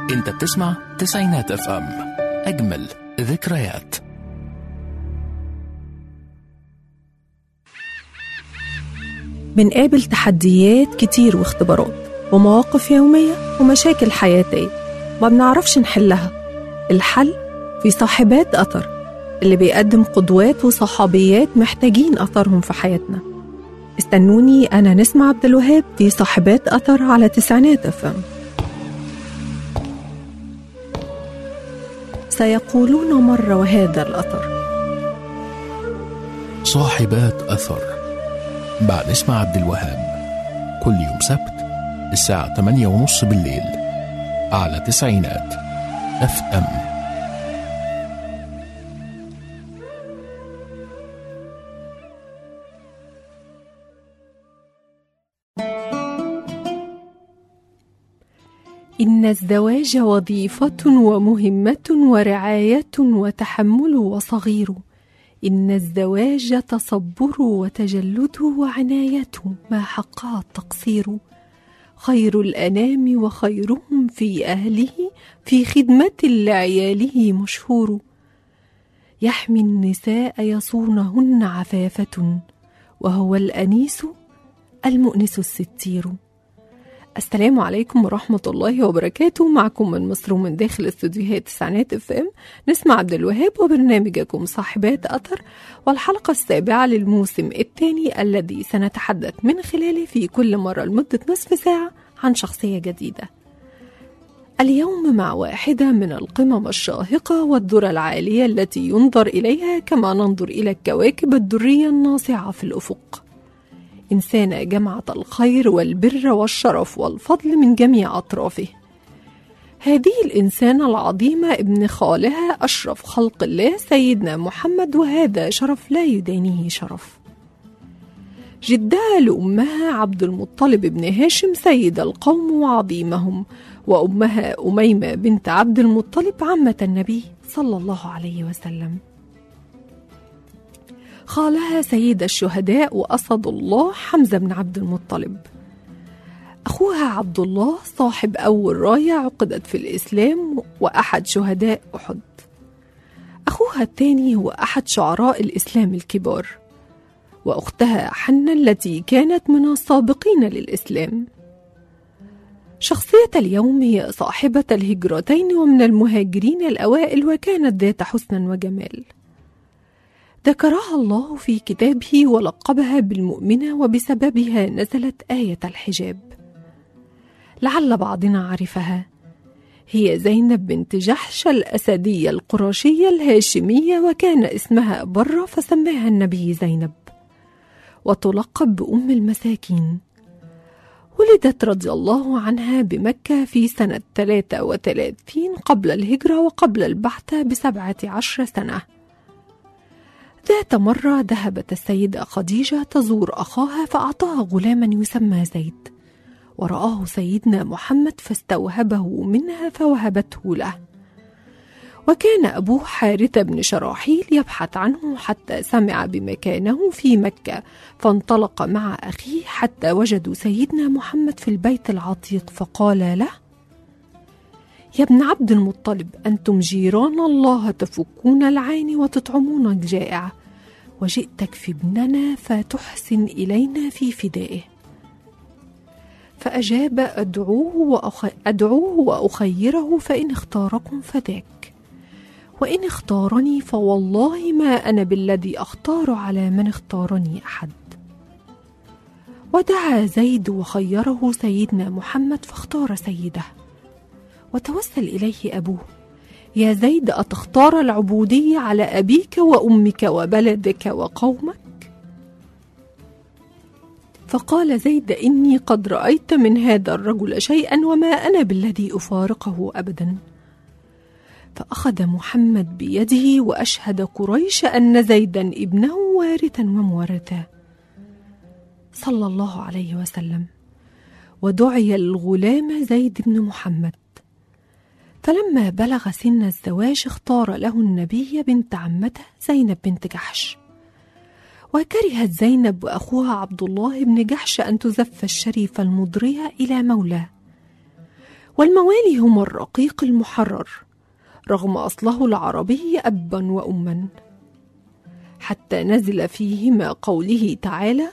انت بتسمع تسعينات اف ام، اجمل ذكريات. بنقابل تحديات كتير واختبارات ومواقف يومية ومشاكل حياتية ما بنعرفش نحلها. الحل في صاحبات أثر، اللي بيقدم قدوات وصحابيات محتاجين أثرهم في حياتنا. استنوني أنا نسمة عبد الوهاب في صاحبات أثر على تسعينات اف ام. سيقولون مرة وهذا الأثر. صاحبات أثر مع نسمة عبد الوهاب، كل يوم سبت الساعة 8:30 بالليل على تسعينات اف ام. إن الزواج وظيفة ومهمة ورعاية وتحمل وصغير. إن الزواج تصبر وتجلد وعناية ما حقها التقصير. خير الأنام وخيرهم في أهله، في خدمة لعياله مشهور. يحمي النساء يصونهن عفافة، وهو الأنيس المؤنس الستير. السلام عليكم ورحمة الله وبركاته. معكم من مصر ومن داخل استوديوهات تسعينات اف ام نسمة عبد الوهاب وبرنامجكم صاحبات أثر، والحلقة السابعة للموسم الثاني الذي سنتحدث من خلاله في كل مرة لمدة نصف ساعة عن شخصية جديدة. اليوم مع واحدة من القمم الشاهقة والذرى العالية التي ينظر إليها كما ننظر إلى الكواكب الدرية الناصعة في الأفق. إنسانة جمعت الخير والبر والشرف والفضل من جميع أطرافه. هذه الإنسانة العظيمة ابن خالها أشرف خلق الله سيدنا محمد، وهذا شرف لا يدانيه شرف. جدها لأمها عبد المطلب بن هاشم سيد القوم وعظيمهم، وأمها أميمة بنت عبد المطلب عمة النبي صلى الله عليه وسلم. خالها سيد الشهداء وأسد الله حمزة بن عبد المطلب. أخوها عبد الله صاحب أول راية عقدت في الإسلام وأحد شهداء أحد. أخوها الثاني هو أحد شعراء الإسلام الكبار. وأختها حنة التي كانت من السابقين للإسلام. شخصية اليوم هي صاحبة الهجرتين ومن المهاجرين الأوائل، وكانت ذات حسن وجمال. ذكرها الله في كتابه ولقبها بالمؤمنة، وبسببها نزلت آية الحجاب. لعل بعضنا عرفها، هي زينب بنت جحش الأسدية القرشية الهاشمية، وكان اسمها برة فسماها النبي زينب، وتلقب بأم المساكين. ولدت رضي الله عنها بمكة في سنة 33 قبل الهجرة وقبل البعثة ب17 سنة. ذات مرة ذهبت السيدة خديجة تزور أخاها فأعطاها غلاما يسمى زيد، ورآه سيدنا محمد فاستوهبه منها فوهبته له. وكان أبوه حارثة بن شراحيل يبحث عنه حتى سمع بمكانه في مكة، فانطلق مع أخيه حتى وجدوا سيدنا محمد في البيت العتيق، فقال له: يا ابن عبد المطلب، أنتم جيران الله تفكون العين وتطعمون الجائع، وجئتك في ابننا فتحسن إلينا في فدائه. فأجاب: أدعوه وأخيره، فإن اختاركم فذاك، وإن اختارني فوالله ما أنا بالذي أختار على من اختارني أحد. ودعا زيد وخيره سيدنا محمد فاختار سيده. وتوسل إليه أبوه: يا زيد، أتختار العبودية على أبيك وأمك وبلدك وقومك؟ فقال زيد: إني قد رأيت من هذا الرجل شيئا، وما أنا بالذي أفارقه أبدا. فأخذ محمد بيده وأشهد قريش أن زيدا ابنه وارثا ومورثا صلى الله عليه وسلم، ودعي الغلام زيد بن محمد. فلما بلغ سن الزواج اختار له النبي بنت عمته زينب بنت جحش. وكرهت زينب وأخوها عبد الله بن جحش أن تزف الشريفة المضرية إلى مولاه، والموالي هم الرقيق المحرر رغم أصله العربي أبا وأما، حتى نزل فيهما قوله تعالى: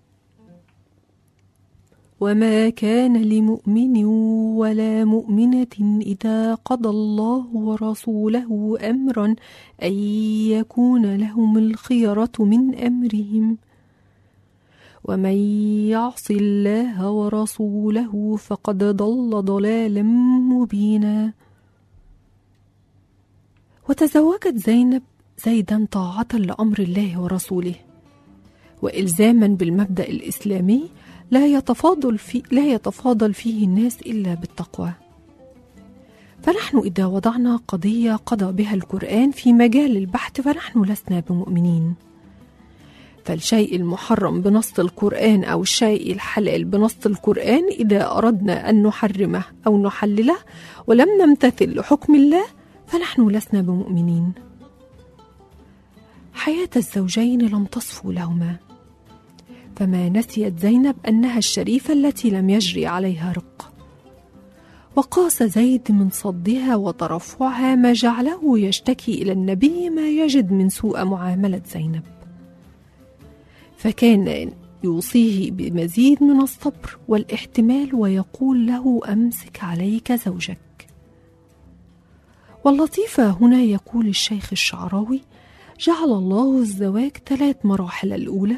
وما كان لمؤمن ولا مؤمنة إذا قضى الله ورسوله أمرا أن يكون لهم الخيرة من أمرهم ومن يعص الله ورسوله فقد ضل ضلالا مبينا. وتزوجت زينب زيدا طاعة لأمر الله ورسوله وإلزاما بالمبدأ الإسلامي لا يتفاضل فيه الناس إلا بالتقوى. فنحن إذا وضعنا قضية قضى بها القرآن في مجال البحث فنحن لسنا بمؤمنين، فالشيء المحرم بنص القرآن أو الشيء الحلال بنص القرآن إذا أردنا أن نحرمه أو نحلله ولم نمتثل لحكم الله فنحن لسنا بمؤمنين. حياة الزوجين لم تصفو لهما، فما نسيت زينب أنها الشريفة التي لم يجري عليها رق، وقاس زيد من صدها وترفعها ما جعله يشتكي إلى النبي ما يجد من سوء معاملة زينب، فكان يوصيه بمزيد من الصبر والاحتمال ويقول له: أمسك عليك زوجك. واللطيفة هنا يقول الشيخ الشعراوي: جعل الله الزواج 3 مراحل، الأولى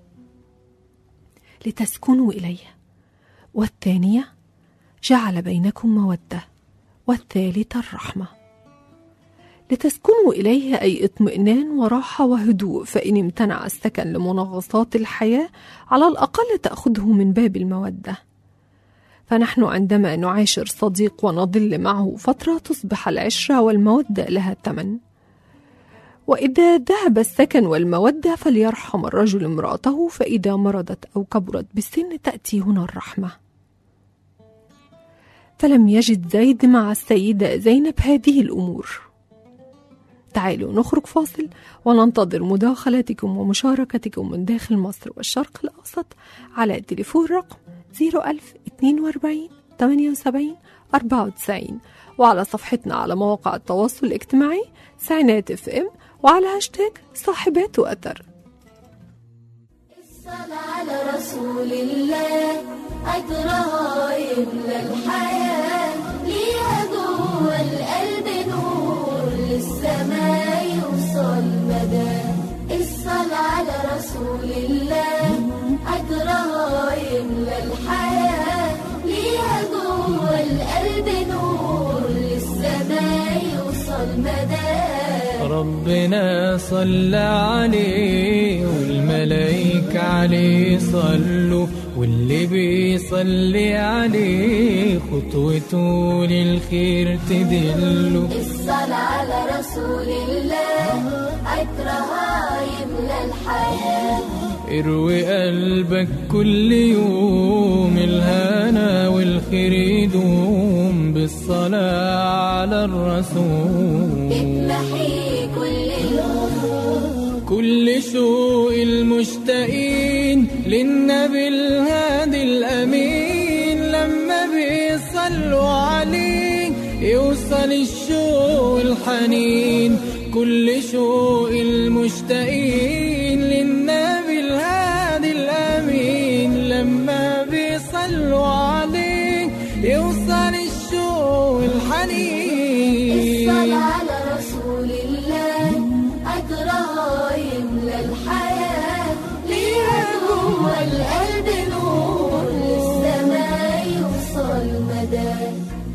لتسكنوا إليه، والثانية جعل بينكم مودة، والثالثة الرحمة. لتسكنوا إليه أي اطمئنان وراحة وهدوء، فإن امتنع السكن لمنغصات الحياة على الأقل تأخذه من باب المودة. فنحن عندما نعاشر صديق ونظل معه فترة تصبح العشرة والمودة لها ثمن، وإذا ذهب السكن والمودة فليرحم الرجل امرأته، فإذا مرضت أو كبرت بالسن تأتي هنا الرحمة. فلم يجد زيد مع السيدة زينب هذه الأمور. تعالوا نخرج فاصل وننتظر مداخلاتكم ومشاركتكم من داخل مصر والشرق الأوسط على تليفون رقم 01042 78 94 وعلى صفحتنا على مواقع التواصل الاجتماعي تسعينات FM وعلى هاشتاج صاحبات وأثر. الصلاة على رسول الله أجرها يملى الحياة، ليها جوه القلب نور للسماء يوصل مدى. الصلاة على رسول الله أجرها يملى الحياة، ليها جوه القلب نور للسماء يوصل مدى. ربنا صلى عليه والملائكة عليه صلوا، واللي بيصلي عليه خطوته للخير تدله. الصلاة على رسول الله عطرها يملى الحياة. اروي قلبك كل يوم الهنا والخير يدوم بالصلاة على الرسول. اتمحي كل الهموم كل شوق المشتاقين للنبي الهادي الأمين، لما بيصلوا عليه يوصل الشوق الحنين. كل شوق المشتاقين للنبي الهادي الأمين، لما بيصلوا عليه يوصل الشوق الحنين. الصلاة على رسول الله أجرها يملى الحياة، ليها جوه القلب نور للسماء يوصل مدى.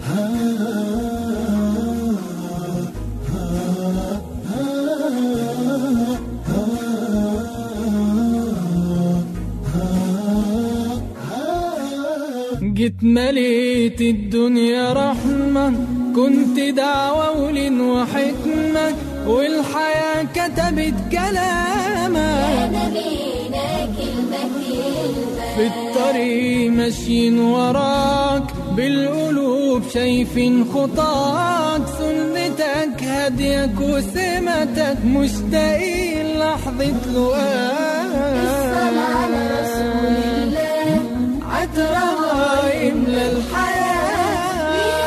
جيت مليت الدنيا رحمة، كنت دعوة ولين وحكمة، والحياة كتبت كلامك. يا نبينا كلمة كلمة، في الطريق ماشيين وراك بالقلوب شايفين خطاك، سنتك هديك وسمتك مشتاقين لحظة لقاك. الصلاة على رسول الله عطرها يملى الحياة،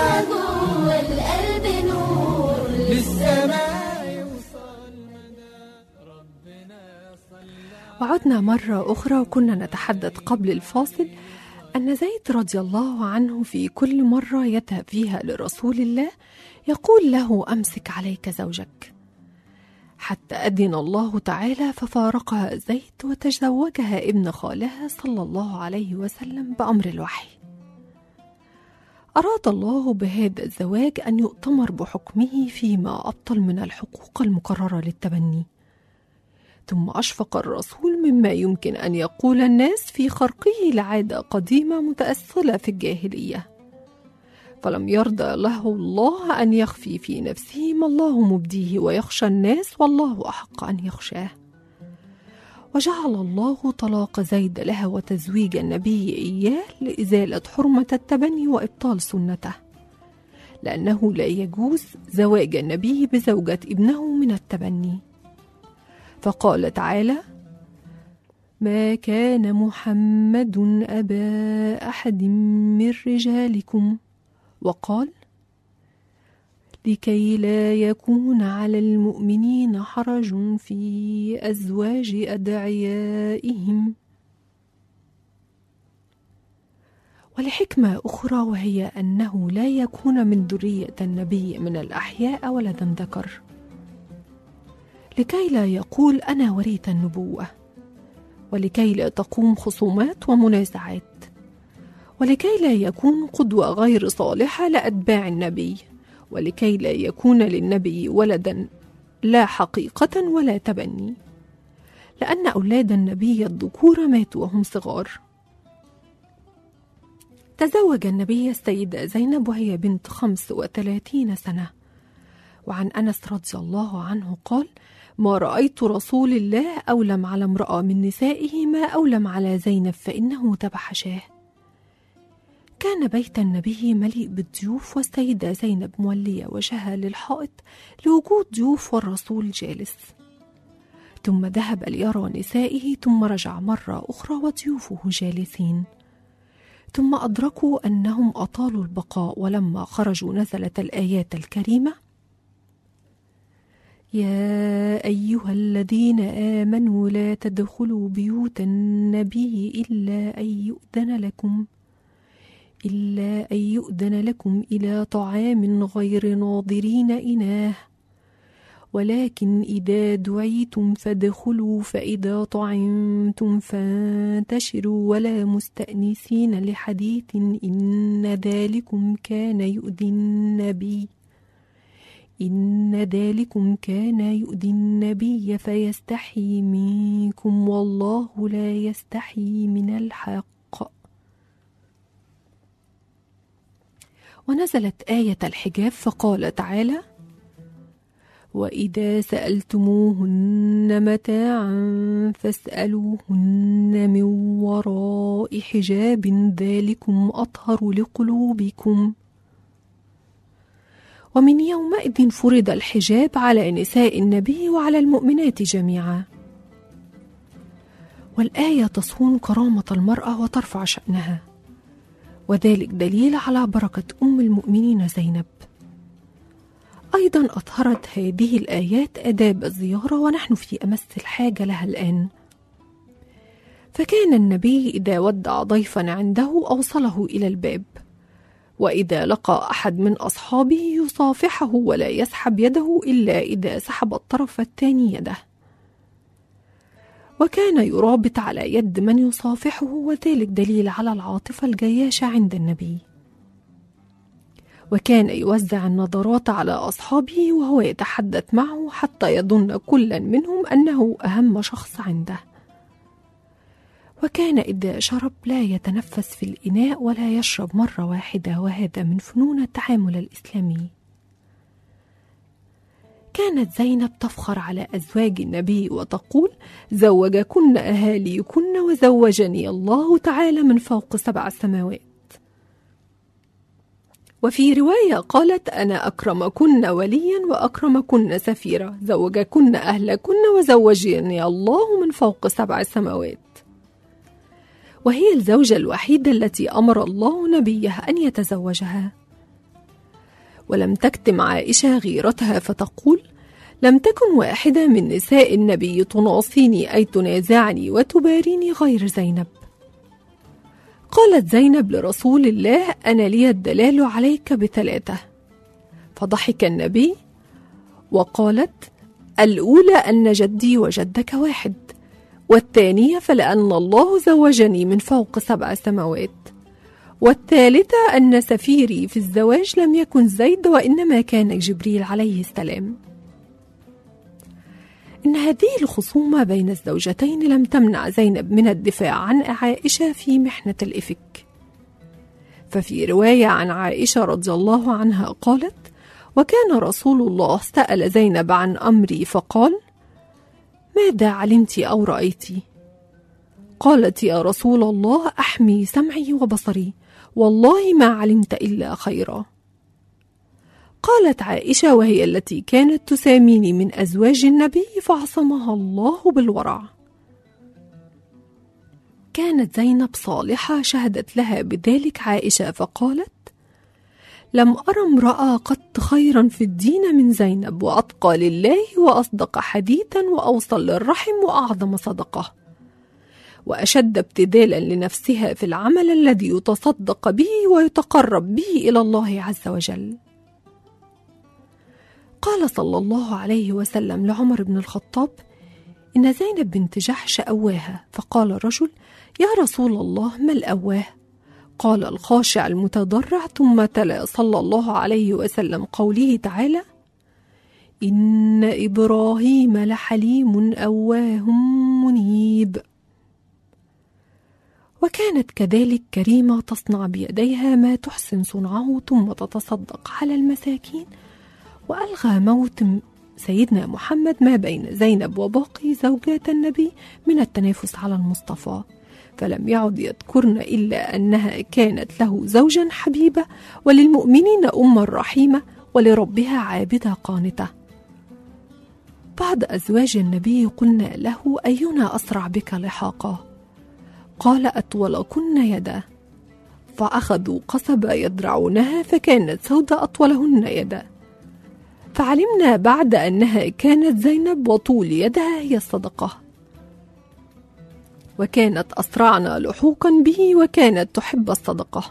وعدنا مرة أخرى وكنا نتحدث قبل الفاصل أن زيد رضي الله عنه في كل مرة يذهب فيها لرسول الله يقول له أمسك عليك زوجك، حتى أذن الله تعالى ففارقها زيد وتزوجها ابن خالها صلى الله عليه وسلم بأمر الوحي. أراد الله بهذا الزواج أن يؤتمر بحكمه فيما أبطل من الحقوق المقررة للتبني. ثم أشفق الرسول مما يمكن أن يقول الناس في خرقه لعادة قديمة متأصلة في الجاهلية، فلم يرضى له الله أن يخفي في نفسه ما الله مبديه ويخشى الناس والله أحق أن يخشاه. وجعل الله طلاق زيد لها وتزويج النبي إياه لإزالة حرمة التبني وإبطال سنته، لأنه لا يجوز زواج النبي بزوجة ابنه من التبني. فقال تعالى: ما كان محمد أبا أحد من رجالكم، وقال: لكي لا يكون على المؤمنين حرج في أزواج أدعيائهم. ولحكمة أخرى وهي أنه لا يكون من ذرية النبي من الأحياء ولدا ذكر، لكي لا يقول أنا وريت النبوة، ولكي لا تقوم خصومات ومنازعات، ولكي لا يكون قدوة غير صالحة لأتباع النبي، ولكي لا يكون للنبي ولدا لا حقيقة ولا تبني، لأن أولاد النبي الذكور ماتوا وهم صغار. تزوج النبي السيدة زينب وهي بنت 35 سنة. وعن أنس رضي الله عنه قال: ما رأيت رسول الله أولم على امرأة من نسائه ما أولم على زينب فإنه ذبح شاه. كان بيت النبي مليء بالضيوف، والسيدة زينب مولية وجهها للحائط لوجود ضيوف والرسول جالس، ثم ذهب ليرى نسائه، ثم رجع مرة أخرى وضيوفه جالسين، ثم أدركوا أنهم أطالوا البقاء، ولما خرجوا نزلت الآيات الكريمة: يا أيها الذين آمنوا لا تدخلوا بيوت النبي إلا أن يؤذن لكم إلى طعام غير ناظرين إناه، ولكن إذا دعيتم فادخلوا، فإذا طعمتم فانتشروا ولا مستأنسين لحديث إن ذلكم كان يؤذي النبي فيستحي منكم والله لا يستحي من الحق. ونزلت آية الحجاب فقال تعالى: وإذا سألتموهن متاعا فاسألوهن من وراء حجاب ذلكم أطهر لقلوبكم. ومن يومئذ فرض الحجاب على نساء النبي وعلى المؤمنات جميعا. والآية تصون كرامة المرأة وترفع شأنها، وذلك دليل على بركة أم المؤمنين زينب. أيضا أظهرت هذه الآيات آداب الزيارة ونحن في أمس الحاجة لها الآن. فكان النبي إذا ودع ضيفا عنده أوصله إلى الباب، وإذا لقى أحد من أصحابه يصافحه ولا يسحب يده إلا إذا سحب الطرف الثاني يده، وكان يرابط على يد من يصافحه، وذلك دليل على العاطفة الجياشة عند النبي. وكان يوزع النظرات على أصحابه وهو يتحدث معه حتى يظن كل منهم أنه أهم شخص عنده. وكان إذا شرب لا يتنفس في الإناء ولا يشرب مرة واحدة، وهذا من فنون التعامل الإسلامي. كانت زينب تفخر على أزواج النبي وتقول: زوجكن أهاليكن وزوجني الله تعالى من فوق 7 سماوات. وفي رواية قالت: أنا أكرمكن وليا وأكرمكن سفيرة، زوجكن أهلكن وزوجني الله من فوق 7 سماوات. وهي الزوجة الوحيدة التي أمر الله نبيه أن يتزوجها. ولم تكتم عائشة غيرتها فتقول: لم تكن واحدة من نساء النبي تناصيني أي تنازعني وتباريني غير زينب. قالت زينب لرسول الله: أنا لي الدلال عليك ب3. فضحك النبي وقالت: الأولى أن جدي وجدك واحد، والثانية فلأن الله زوجني من فوق 7 سماوات، والثالثة أن سفيري في الزواج لم يكن زيد وإنما كان جبريل عليه السلام. إن هذه الخصومة بين الزوجتين لم تمنع زينب من الدفاع عن عائشة في محنة الإفك. ففي رواية عن عائشة رضي الله عنها قالت: وكان رسول الله سأل زينب عن أمري فقال: ماذا علمت أو رأيت؟ قالت: يا رسول الله، أحمي سمعي وبصري، والله ما علمت إلا خيرا. قالت عائشة وهي التي كانت تساميني من أزواج النبي فعصمها الله بالورع. كانت زينب صالحة شهدت لها بذلك عائشة فقالت: لم أرى امرأة قط خيرا في الدين من زينب، وأتقى لله وأصدق حديثا وأوصل للرحم وأعظم صدقة، وأشد ابتذالا لنفسها في العمل الذي يتصدق به ويتقرب به إلى الله عز وجل. قال صلى الله عليه وسلم لعمر بن الخطاب: إن زينب بنت جحش أواها. فقال الرجل: يا رسول الله، ما الأواه؟ قال: الخاشع المتضرع. ثم تلا صلى الله عليه وسلم قوله تعالى: إن إبراهيم لحليم أواه منيب. وكانت كذلك كريمة تصنع بيديها ما تحسن صنعه ثم تتصدق على المساكين. وألغى موت سيدنا محمد ما بين زينب وباقي زوجات النبي من التنافس على المصطفى، فلم يعد يذكرن إلا أنها كانت له زوجا حبيبة، وللمؤمنين أما رحيمة، ولربها عابدة قانتة. بعض أزواج النبي قلنا له: أينا أسرع بك لحاقا؟ قال: أطولكن يدا. فأخذوا قصبة يدرعونها فكانت سودة أطولهن يدا، فعلمنا بعد أنها كانت زينب وطول يدها هي الصدقة، وكانت أسرعنا لحوقا به وكانت تحب الصدقة.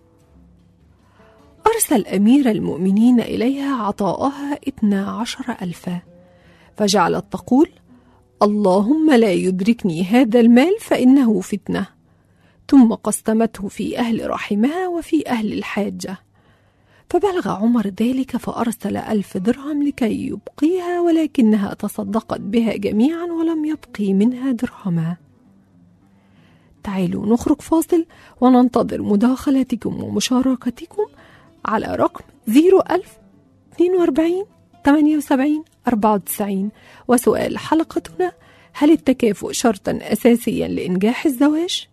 أرسل أمير المؤمنين إليها عطاءها 12,000، فجعلت تقول: اللهم لا يدركني هذا المال فإنه فتنة. ثم قسمته في أهل رحمها وفي أهل الحاجة. فبلغ عمر ذلك فأرسل 1000 درهم لكي يبقيها، ولكنها تصدقت بها جميعا ولم يبقي منها درهما. تعالوا نخرج فاصل وننتظر مداخلاتكم ومشاركتكم على رقم 01042 78 94. وسؤال حلقتنا: هل التكافؤ شرطا أساسيا لإنجاح الزواج؟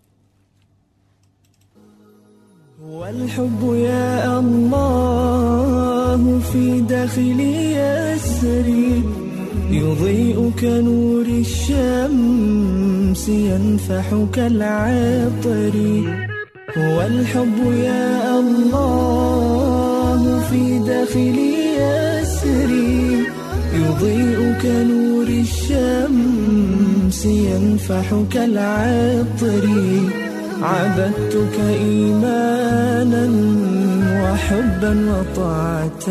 والحب يا الله في داخلي يسري، يضيء كنور الشمس ينفح كالعطر. والحب يا الله في داخلي يسري، يضيء كنور الشمس ينفح كالعطر. عبدتك إيمانا وحبا وطاعة،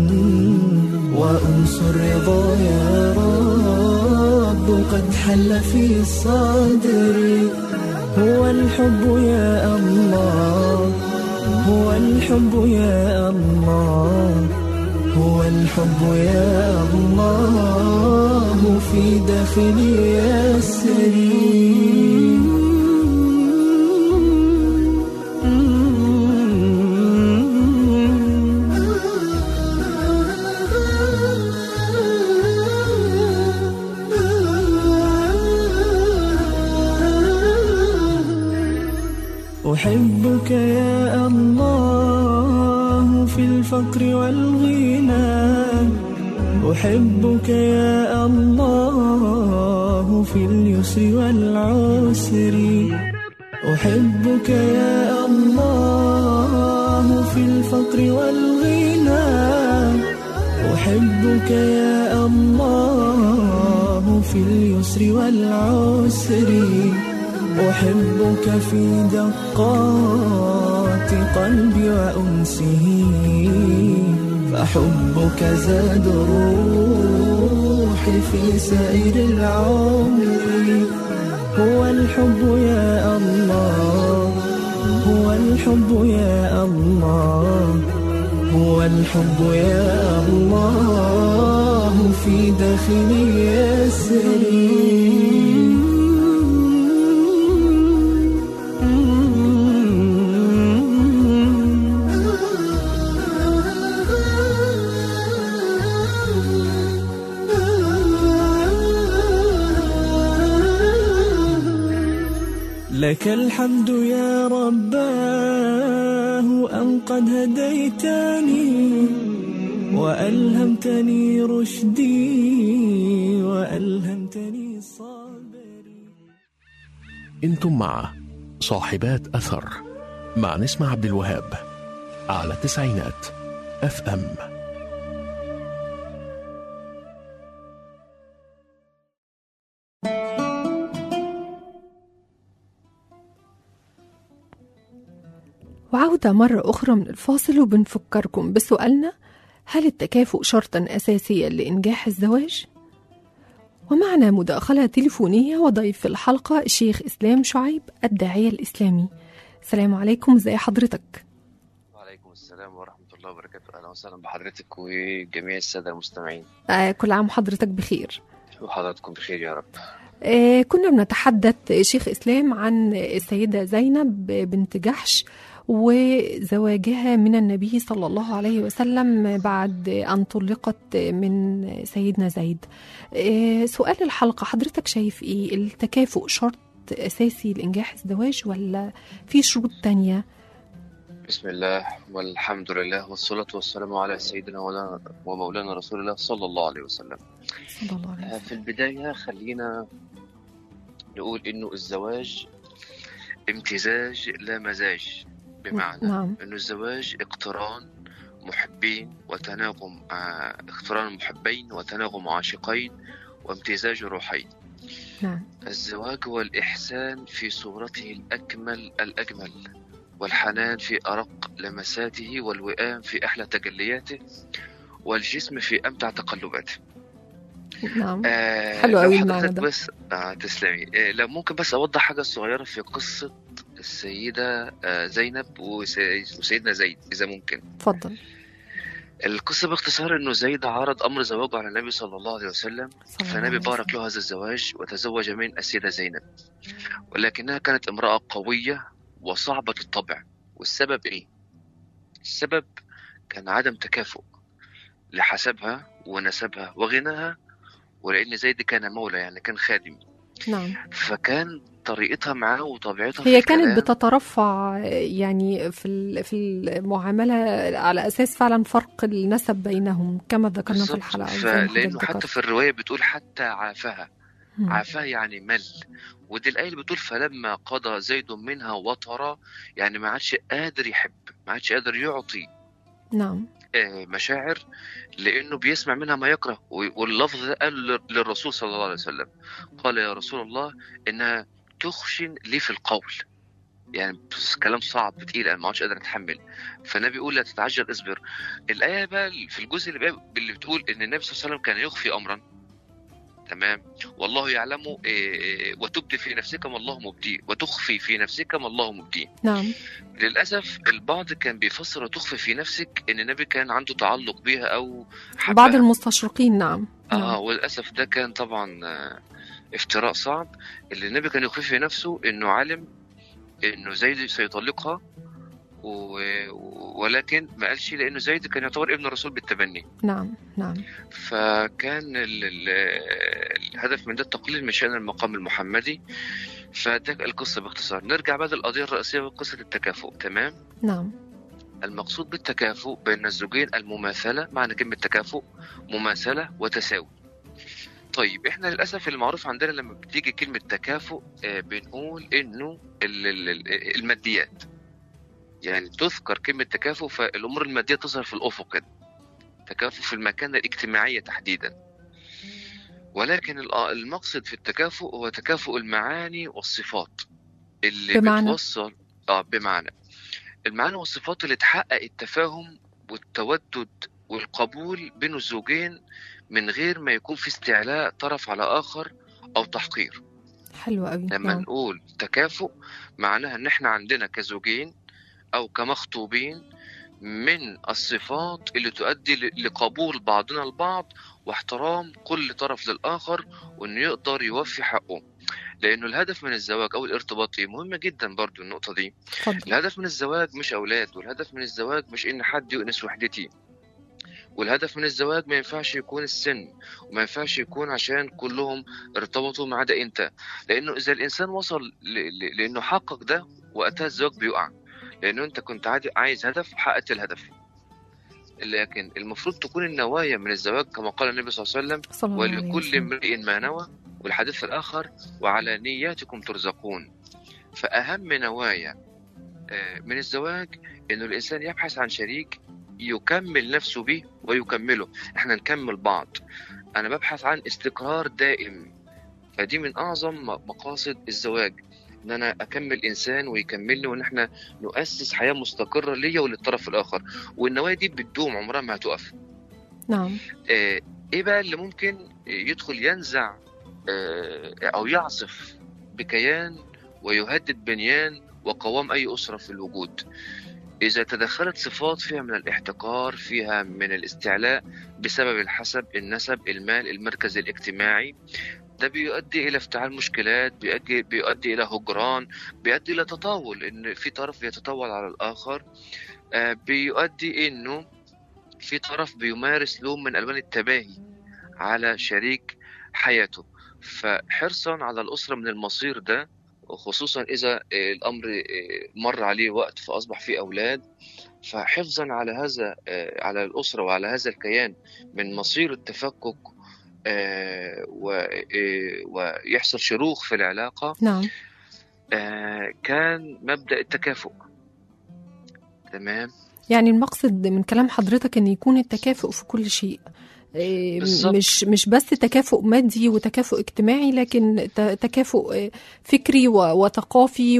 وأنس الرضا يا رب قد حل في صدري. هو الحب يا الله، هو الحب يا الله، هو الحب يا الله في داخلي يسري. أحبك يا الله في الفقر والغنى، أحبك يا الله في اليسر والعسر. أحبك يا الله في الفقر والغنى، أحبك يا الله في اليسر والعسر، أحبك في دقات قلبي وأنسه، فحبك زاد روحي في سائر العمر. هو الحب يا الله، هو الحب يا الله، هو الحب يا الله في داخلي يسري. لك الحمد يا رباه أن قد هديتني وألهمتني رشدي وألهمتني صبري. انتم مع صاحبات أثر مع نسمة عبد الوهاب على تسعينات FM. وعودة مرة أخرى من الفاصل، وبنفكركم بسؤالنا: هل التكافؤ شرطا أساسيا لإنجاح الزواج؟ ومعنا مداخلة تليفونية وضيف في الحلقة الشيخ إسلام شعيب الداعية الإسلامي. السلام عليكم، ازي حضرتك؟ وعليكم السلام ورحمة الله وبركاته. أهلا وسهلا بحضرتك وجميع السادة المستمعين. كل عام وحضرتك بخير. وحضراتكم بخير يا رب. كنا بنتحدث شيخ إسلام عن السيدة زينب بنت جحش وزواجها من النبي صلى الله عليه وسلم بعد أن طلقت من سيدنا زيد. سؤال الحلقة: حضرتك شايف إيه؟ التكافؤ شرط أساسي لإنجاح الزواج ولا في شروط تانية؟ بسم الله والحمد لله والصلاة والسلام على سيدنا ومولانا رسول الله صلى الله عليه وسلم. صلى الله عليه وسلم. في البداية خلينا نقول إنه الزواج امتزاج لا مزاج، بمعنى إنه الزواج اقتران محبين وتناغم، اقتران محبين وتناغم عاشقين وامتزاج روحين. الزواج هو الإحسان في صورته الأكمل الأجمل، والحنان في أرق لمساته، والوئام في أحلى تجلياته، والجسم في أمتع تقلباته. نعم. حلو قوي المعنى ده. بس تسلمي. لو ممكن بس أوضح حاجة صغيرة في قصة السيدة زينب وسيدنا زيد إذا ممكن. تفضل. القصة باختصار إنه زيد عرض أمر زواجه على النبي صلى الله عليه وسلم، فالنبي بارك له هذا الزواج وتزوج من السيدة زينب، ولكنها كانت امرأة قوية وصعبة الطبع. والسبب إيه؟ السبب كان عدم تكافؤ لحسبها ونسبها وغناها، ولأن زيد كان مولى يعني كان خادم. نعم. فكان طريقتها معاه وطبيعتها هي كانت بتترفع يعني في المعاملة على أساس فعلا فرق النسب بينهم كما ذكرنا في الحلقة. لأنه حتى في الرواية بتقول حتى عافها. عافها يعني مل. ودي الآية اللي بتقول فلما قضى زيد منها وطرا، يعني ما عادش قادر يحب، ما عادش قادر يعطي. نعم. مشاعر، لأنه بيسمع منها ما يكره. واللفظ ده قال للرسول صلى الله عليه وسلم، قال يا رسول الله إنها تخشن لي في القول، يعني كلام صعب تقيل أنا ما عادش قادر أتحمل. فالنبي يقول لا تتعجل اصبر. الآية بقى في الجزء اللي بتقول إن النبي صلى الله عليه وسلم كان يخفي أمرا، تمام، والله يعلم وتبدي في نفسك ما الله مبديه وتخفي في نفسك ما الله مبديه. نعم. للأسف البعض كان بيفسر وتخفي في نفسك إن النبي كان عنده تعلق بها أو حبها. بعض المستشرقين. نعم. وللأسف ده كان طبعا افتراء صعب. اللي النبي كان يخفي في نفسه إنه علم إنه زيد سيطلقها، ولكن ما قالش لأنه زيد كان يعتبر ابن الرسول بالتبني. نعم. نعم. فكان الهدف من ده التقليل من شأن المقام المحمدي. فده القصة باختصار. نرجع بعد القضية الرئيسية وقصة التكافؤ. تمام. نعم. المقصود بالتكافؤ بين الزوجين المماثلة. معنى كلمة تكافؤ مماثلة وتساوي. طيب احنا للأسف المعروف عندنا لما بتيجي كلمة تكافؤ بنقول انه الماديات، يعني تذكر كلمة تكافؤ فالأمور المادية تظهر في الأفق كده. تكافؤ في المكانة الاجتماعية تحديدا. ولكن المقصد في التكافؤ هو تكافؤ المعاني والصفات اللي بمعنى؟ بتوصل بمعنى المعاني والصفات اللي تحقق التفاهم والتودد والقبول بين الزوجين من غير ما يكون في استعلاء طرف على آخر أو تحقير. حلو قوي. لما نعم. نقول تكافؤ معناها ان احنا عندنا كزوجين او كمخطوبين من الصفات اللي تؤدي لقبول بعضنا البعض واحترام كل طرف للآخر، وانه يقدر يوفي حقه. لانه الهدف من الزواج او الارتباط مهمة جدا برضو النقطة دي. اتفضل. الهدف من الزواج مش اولاد، والهدف من الزواج مش ان حد يؤنس وحدتي، والهدف من الزواج ما ينفعش يكون السن، وما ينفعش يكون عشان كلهم ارتبطوا ما عدا انت. لانه اذا الانسان وصل لانه حقق ده وقتها الزواج بيقع، لانه انت كنت عايز هدف وحققت الهدف. لكن المفروض تكون النوايا من الزواج كما قال النبي صلى الله عليه وسلم: ولكل امرئ ما نوى، والحديث الآخر: وعلى نياتكم ترزقون. فأهم نوايا من الزواج إنه الإنسان يبحث عن شريك يكمل نفسه به ويكمله، إحنا نكمل بعض. أنا ببحث عن استقرار دائم، فدي من أعظم مقاصد الزواج، إن أنا أكمل إنسان ويكملني، وإن إحنا نؤسس حياة مستقرة ليا وللطرف الآخر. والنوايا دي بتدوم، عمرها ما هتقف. نعم. إيه بقى اللي ممكن يدخل ينزع أو يعصف بكيان ويهدد بنيان وقوام أي أسرة في الوجود؟ إذا تدخلت صفات فيها من الاحتقار، فيها من الاستعلاء بسبب الحسب، النسب، المال، المركز الاجتماعي، ده بيؤدي إلى افتعال مشكلات، بيؤدي إلى هجران، بيؤدي إلى تطاول، إن في طرف يتطاول على الآخر، بيؤدي إنه في طرف بيمارس لون من ألوان التباهي على شريك حياته. فحرصا على الأسرة من المصير ده، وخصوصا إذا الأمر مر عليه وقت فأصبح فيه أولاد، فحفظا على هذا، على الأسرة وعلى هذا الكيان من مصير التفكك ويحصل شروخ في العلاقة. نعم. كان مبدأ التكافؤ. تمام. يعني المقصد من كلام حضرتك أن يكون التكافؤ في كل شيء، مش بس تكافؤ مادي وتكافؤ اجتماعي، لكن تكافؤ فكري وثقافي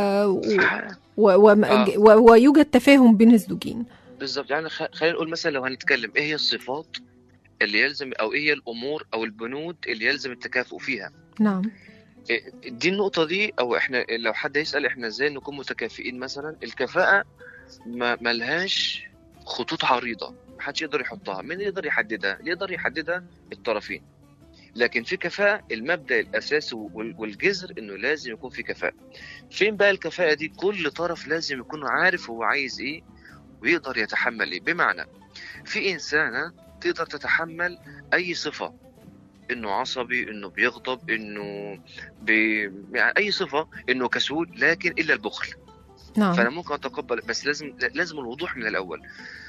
ويوجد تفاهم بين الزوجين. بالضبط. يعني خلينا نقول مثلا لو هنتكلم ايه هي الصفات اللي يلزم، او ايه هي الامور او البنود اللي يلزم التكافؤ فيها. نعم. دي النقطة دي، او احنا لو حد يسأل احنا ازاي نكون متكافئين مثلا، الكفاءة ما لهاش خطوط عريضة محدش يقدر يحطها. مين يقدر يحددها؟ اللي يقدر يحددها الطرفين. لكن في كفاءة المبدأ الأساسي والجذر إنه لازم يكون في كفاءة. فين بقى الكفاءة دي؟ كل طرف لازم يكون عارف هو عايز إيه ويقدر يتحمل إيه. بمعنى في إنسانة تقدر تتحمل أي صفة، إنه عصبي، إنه بيغضب، إنه يعني أي صفة، إنه كسول، لكن إلا البخل. نعم. فأنا ممكن أتقبل، بس لازم الوضوح من الأول.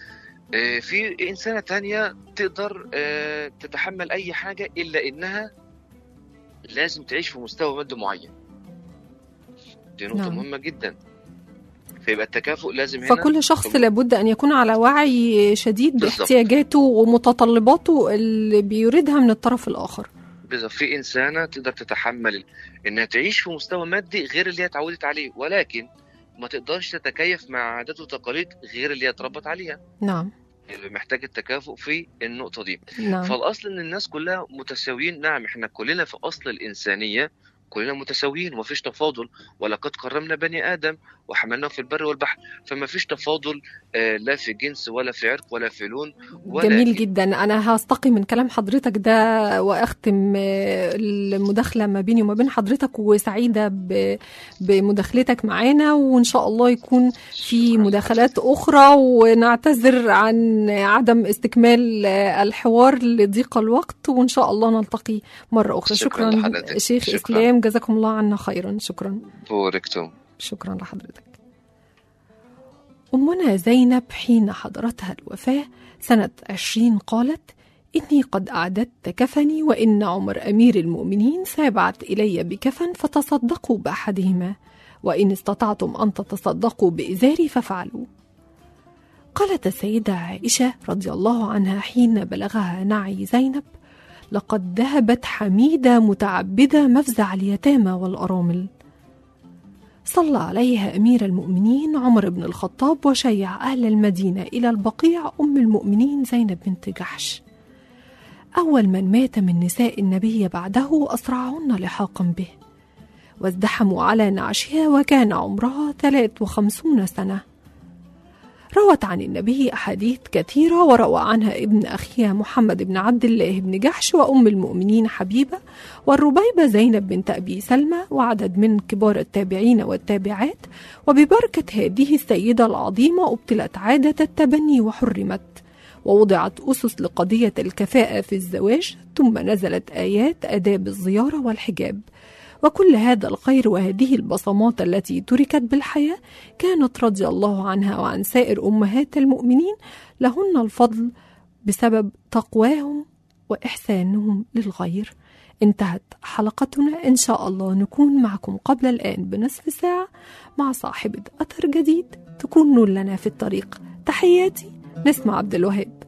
في إنسانة تانية تقدر تتحمل أي حاجة إلا إنها لازم تعيش في مستوى مادي معين. دي نقطة مهمة جدا. فيبقى التكافؤ لازم هنا. فكل شخص لابد أن يكون على وعي شديد باحتياجاته ومتطلباته اللي بيريدها من الطرف الآخر. بالظبط. في إنسانة تقدر تتحمل إنها تعيش في مستوى مادي غير اللي هي اتعودت عليه، ولكن ما تقدرش تتكيف مع عادات وتقاليد غير اللي هي اتربت عليها. نعم. محتاج التكافؤ في النقطة دي. نعم. فالأصل إن الناس كلها متساويين. نعم، إحنا كلنا في أصل الإنسانية كلنا متساويين ومفيش تفاضل. ولقد كرمنا بني آدم وحملناه في البر والبحر. فما فيش تفاضل لا في جنس ولا في عرق ولا في لون. جميل جدا. أنا هستقي من كلام حضرتك ده وأختم المداخلة ما بيني وما بين حضرتك، وسعيدة بمداخلتك معانا، وإن شاء الله يكون في مداخلات أخرى، ونعتذر عن عدم استكمال الحوار لضيق الوقت، وإن شاء الله نلتقي مرة أخرى. شكرا شيخ إسلام، جزاكم الله عنا خيرا. شكرا. بوركتم. شكرا لحضرتك. أمنا زينب حين حضرتها الوفاة سنة 20 قالت: إني قد أعددت كفني، وإن عمر أمير المؤمنين سيبعث إلي بكفن فتصدقوا بأحدهما، وإن استطعتم أن تتصدقوا بإزاري فافعلوا. قالت السيدة عائشة رضي الله عنها حين بلغها نعي زينب: لقد ذهبت حميدة متعبدة مفزع اليتامى والأرامل. صلى عليها أمير المؤمنين عمر بن الخطاب وشيع أهل المدينة إلى البقيع أم المؤمنين زينب بنت جحش. أول من مات من نساء النبي بعده أسرعهن لحاقا به، وازدحموا على نعشها وكان عمرها 53 سنة. روت عن النبي أحاديث كثيرة، وروى عنها ابن أخيها محمد بن عبد الله بن جحش وأم المؤمنين حبيبة والربيبة زينب بنت أبي سلمى وعدد من كبار التابعين والتابعات. وببركة هذه السيدة العظيمة أبطلت عادة التبني وحرمت، ووضعت أسس لقضية الكفاءة في الزواج، ثم نزلت آيات آداب الزيارة والحجاب. وكل هذا الخير وهذه البصمات التي تركت بالحياة كانت رضي الله عنها وعن سائر أمهات المؤمنين لهن الفضل بسبب تقواهم وإحسانهم للغير. انتهت حلقتنا، إن شاء الله نكون معكم قبل الآن بنصف ساعة مع صاحبة أثر جديد تكون نور لنا في الطريق. تحياتي، نسمة عبد الوهاب.